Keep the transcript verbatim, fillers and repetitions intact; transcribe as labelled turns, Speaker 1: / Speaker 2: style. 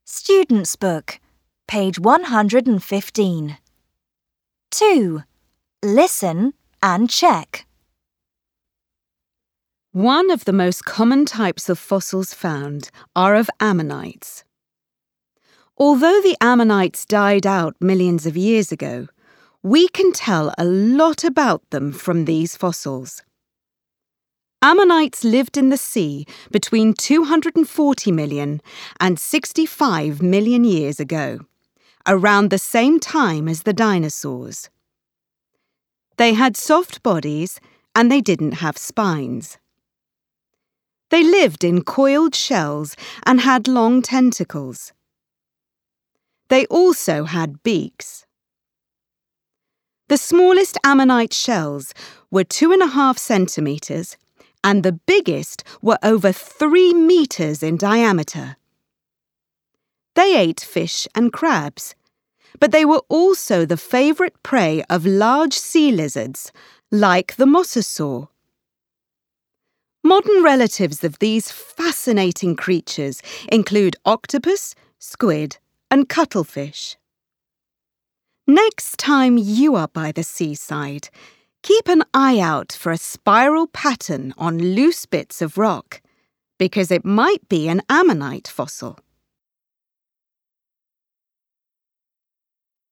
Speaker 1: Student's Book, page one hundred fifteen. two. Listen and check.
Speaker 2: One of the most common types of fossils found are of ammonites. Although the ammonites died out millions of years ago, we can tell a lot about them from these fossils. Ammonites lived in the sea between two hundred forty million and sixty-five million years ago, around the same time as the dinosaurs. They had soft bodies and they didn't have spines. They lived in coiled shells and had long tentacles. They also had beaks. The smallest ammonite shells were two and a half centimetres and the biggest were over three metres in diameter. They ate fish and crabs, but they were also the favourite prey of large sea lizards like the mosasaur. Modern relatives of these fascinating creatures include octopus, squid, and cuttlefish. Next time you are by the seaside, keep an eye out for a spiral pattern on loose bits of rock, because it might be an ammonite fossil.